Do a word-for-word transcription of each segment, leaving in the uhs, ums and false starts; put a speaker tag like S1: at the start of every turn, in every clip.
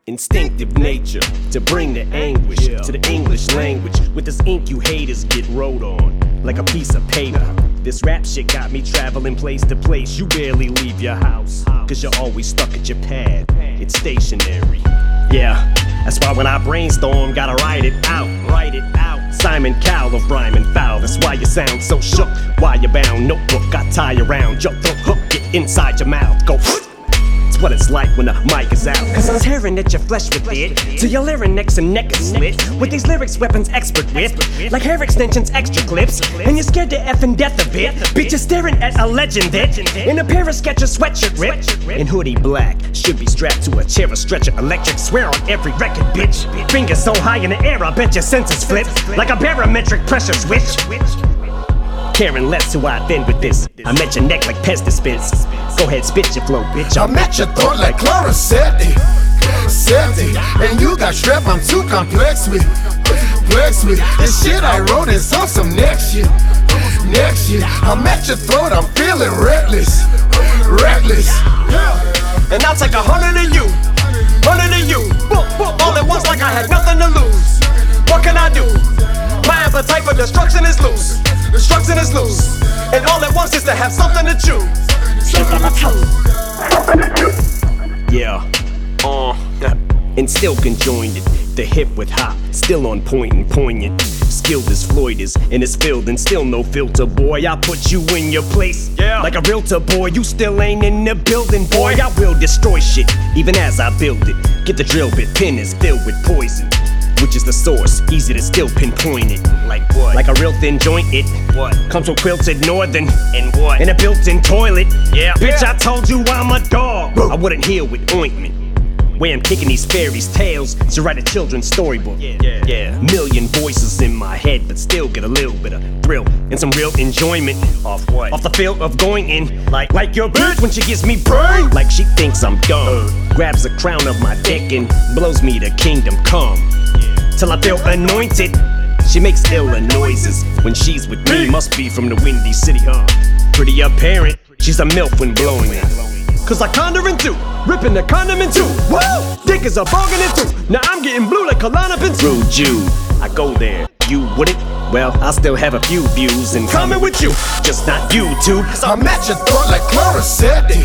S1: Instinctive nature to bring the anguish to the English language. With this ink you haters get wrote on like a piece of paper. This rap shit got me traveling place to place. You barely leave your house, cause you're always stuck at your pad. It's stationary. Yeah, that's why when I brainstorm, gotta write it out, write it out. Simon Cowell of Rhyme and Foul. That's why you sound so shook. Why you bound notebook I tie around your throat, hook it inside your mouth. Go. It's what it's like when the mic is out. Cause I'm tearing at your flesh with it, till your larynx and neck is slit. With these lyrics weapons expert with, like hair extensions, extra clips. And you're scared to effing death of it. Bitch, you're staring at a legend that in a pair of Skechers sweatshirt ripped in hoodie black. Should be strapped to a chair or stretcher electric. Swear on every record, bitch. Fingers so high in the air, I bet your senses flip like a barometric pressure switch. Caring less who I offend with this. I'm at your neck like pest dispense. Go ahead, spit your flow, bitch.
S2: I'm at your throat like Chlorosetti. And you got strep, I'm too complex with. Complex with. This shit I wrote is on some next shit. Next shit. I'm at your throat, I'm feeling reckless. Reckless.
S1: And I'll take a hundred of you. Hundred of you. Boop, boop, all at once like I had nothing to lose. What can I do? My appetite for destruction is loose. Destruction is loose. And all at once is to have something to chew. Yeah, uh, and still conjoined it. The hip with hop, still on point and poignant. Skilled as Floyd is, and it's filled and still no filter, boy. I put you in your place, yeah. Like a realtor, boy. You still ain't in the building, boy. I will destroy shit, even as I build it. Get the drill bit, pen is filled with poison, which is the source, easy to still pinpoint it. Like what? Like a real thin joint, it what? Comes from Quilted Northern. And what? In a built-in toilet. Yeah. Bitch, yeah. I told you I'm a dog. Bro. I wouldn't heal with ointment. Way I'm kicking these fairies' tales to write a children's storybook. Yeah. Yeah. Yeah. Million voices in my head, but still get a little bit of thrill and some real enjoyment. Off what? Off the feel of going in. Like like your bitch when she gives me brain. Like she thinks I'm dumb. Uh. Grabs the crown of my dick and blows me to kingdom come. Till I feel anointed. She makes iller noises when she's with me. Must be from the Windy City, huh? Pretty apparent, she's a MILF when blowing it. Cause I condor in two, ripping the condom in two. Whoa! Dick is a bargain in two. Now I'm getting blue like Kalana Pin. Rude Jew, I go there, you wouldn't? Well, I still have a few views in common with you, just not YouTube.
S2: I'm at your throat like Chlorosetti.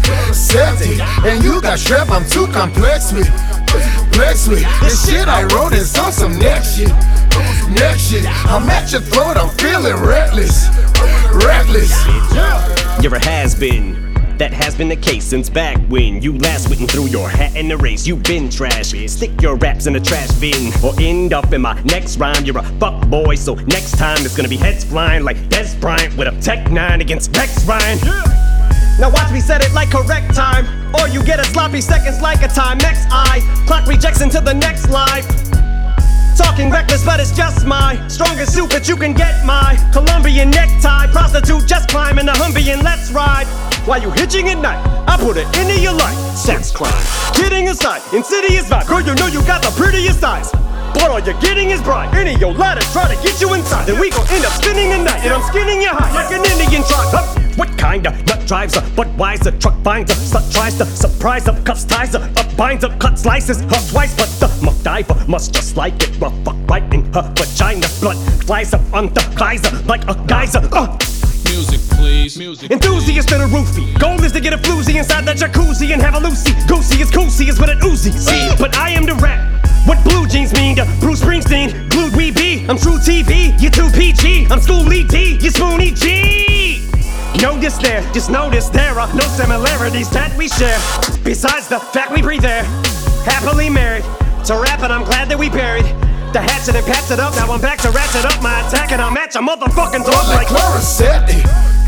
S2: And you got strep, I'm too complex with. Complex with. This shit I wrote is on some next shit. Next shit. I'm at your throat, I'm feeling reckless. Reckless.
S1: You're a has-been. That has been the case since back when you last went and threw your hat in the race. You've been trash. Stick your raps in a trash bin or end up in my next rhyme. You're a fuck boy, so next time it's gonna be heads flying like Des Bryant with a Tech nine against Rex Ryan. Now watch me set it like correct time, or you get a sloppy seconds like a time. Next eye, clock rejects into the next life. Talking reckless, but it's just my strongest suit that you can get. My Colombian necktie, prostitute just climbing the Humvee and let's ride. While you hitching at night, I put it into your life. Sex crime, kidding aside, insidious vibe. Girl, you know you got the prettiest eyes, but all you're getting is bride. Any of your ladders try to get you inside, then we gon' end up spending the night, and I'm skinning you high like an Indian tribe. Huh? What kind of nut drives a Budweiser truck finds a slut tries to surprise her, cuffs ties her up, binds up, cut slices her twice, but the MacGyver must just like it rough, fuck right in her vagina. Blood flies up on the geyser like a geyser. Uh.
S3: Music, please. Music,
S1: enthusiast in a roofie. Goal is to get a floozy inside that jacuzzi and have a Lucy. Goosey is coosey is what it Uzi. See, but I am the rap. What blue jeans mean to Bruce Springsteen? Glued we be. I'm true T V. You too P G. I'm Schoolie D. You Spoonie G. Notice there, just notice there are no similarities that we share. Besides the fact we breathe air. Happily married. To rap it, I'm glad that we buried the hatchet and patch it up. Now I'm back to ratchet up my attack and I'll match a motherfucking dog like
S2: Chlorosetti.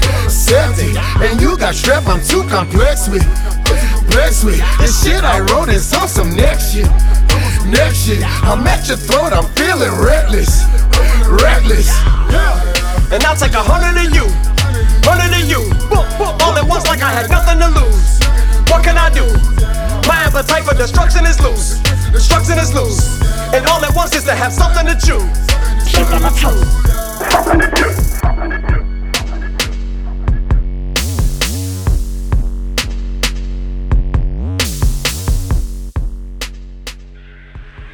S2: And you got strep, I'm too complex with. Complex with. This shit I wrote is on some next shit. Next shit. I'm at your throat, I'm feeling reckless. Reckless.
S1: And I'll take a hundred of you. Hundred of you. Boop, boop, all at once like I had nothing to lose. What can I do? My appetite for destruction is loose. Destruction is loose. And all at once is to have something to chew. Something to chew. Something to chew.